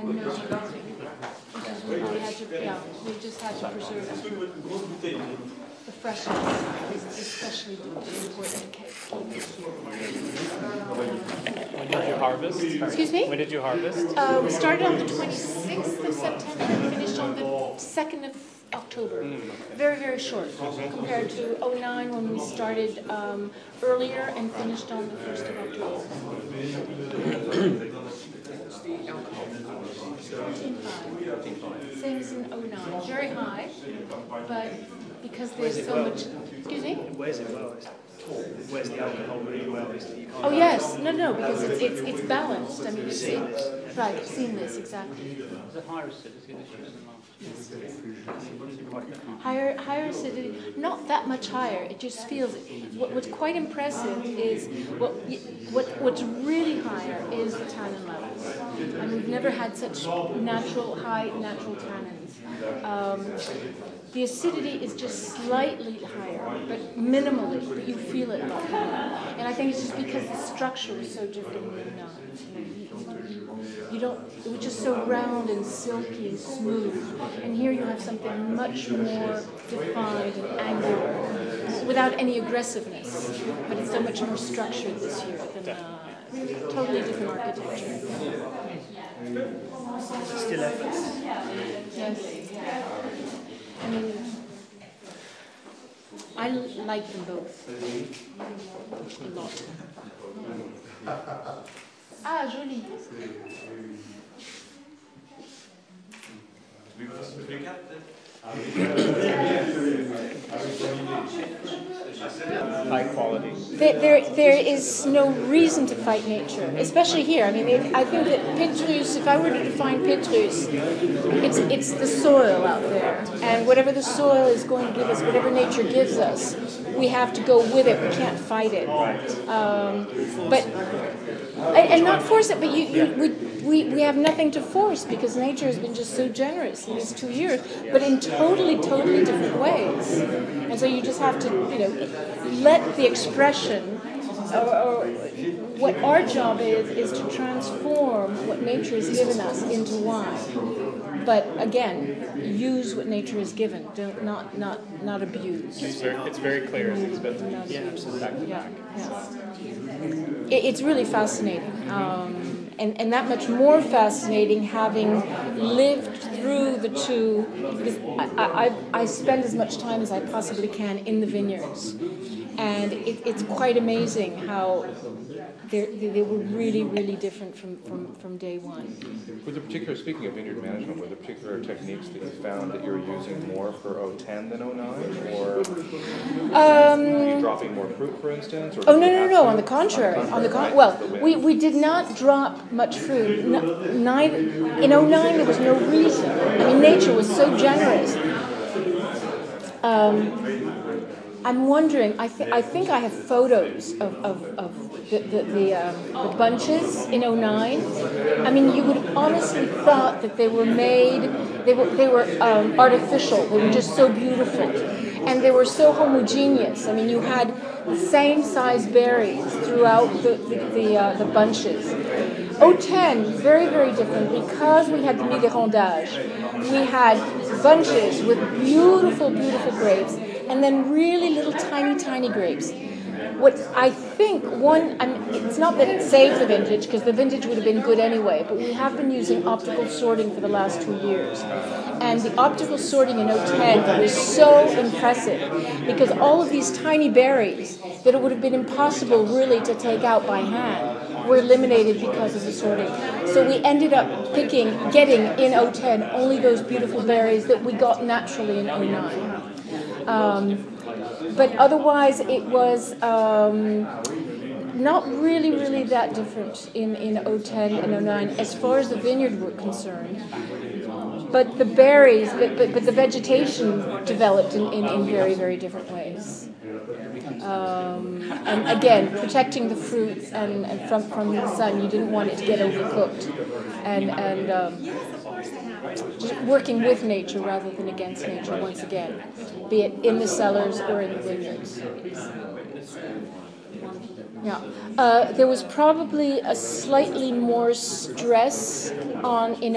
and no planting. We had to, we just had to preserve the freshness is especially important to keep here. When did you harvest? Excuse me? When did you harvest? We started on the 26th of September and finished on the 2nd of October. Very, very short compared to 09 when we started earlier and finished on the 1st of October. 14.5. Same as in 09. Very high, but because there's so much... Excuse me? Where's it lowest? Where's the alcohol really lowest? Oh yes, no, because it's balanced. I mean, it's right, seamless, exactly. The higher acidity this year than last. Higher acidity, not that much higher. It just feels. What's quite impressive is what's really higher is the tannin levels, and we've never had such high natural tannins. The acidity is just slightly higher, but minimally, but you feel it a lot more. And I think it's just because the structure is so different than you don't, it was just so round and silky and smooth. And here you have something much more defined and angular, without any aggressiveness. But it's so much more structured this year than totally different architecture. Still efforts. Yes. I mean, I like them both a lot. Ah, joli. High quality. There is no reason to fight nature, especially here. I mean, I think that Petrus, if I were to define Petrus, it's the soil out there. And whatever the soil is going to give us, whatever nature gives us, we have to go with it. We can't fight it. And not force it, but we have nothing to force because nature has been just so generous in these 2 years, but in totally different ways. And so you just have to, let the expression, or what our job is to transform what nature has given us into wine. But again, use what nature has given. Don't not abuse. It's very clear as it's been back to back. It's really fascinating, and that much more fascinating having lived through the two. Because I spend as much time as I possibly can in the vineyards, and it's quite amazing how they were really different from day one. Were there particular, speaking of vineyard management, were there particular techniques that you found that you were using more for 010 than 09? Or were you dropping more fruit, for instance? Or No, on the contrary. Well, we did not drop much fruit. Neither, in 09 there was no reason. I mean, nature was so generous. I'm wondering, I think I have photos of the bunches in 09. I mean, you would honestly thought that they were made, they were artificial. They were just so beautiful. And they were so homogeneous. I mean, you had the same size berries throughout the bunches. 010, very different because we had the midérondage. We had bunches with beautiful grapes, and then really little tiny grapes. What I think it's not that it saved the vintage, because the vintage would have been good anyway, but we have been using optical sorting for the last 2 years. And the optical sorting in 010 was so impressive, because all of these tiny berries that it would have been impossible really to take out by hand were eliminated because of the sorting. So we ended up getting in 010 only those beautiful berries that we got naturally in 09. But otherwise, it was not really that different in 010 and 09 as far as the vineyard were concerned. But the berries, but the vegetation developed in very different ways. And again, protecting the fruit and from the sun. You didn't want it to get overcooked, and just working with nature rather than against nature. Once again, be it in the cellars or in the vineyards. Yeah, there was probably a slightly more stress in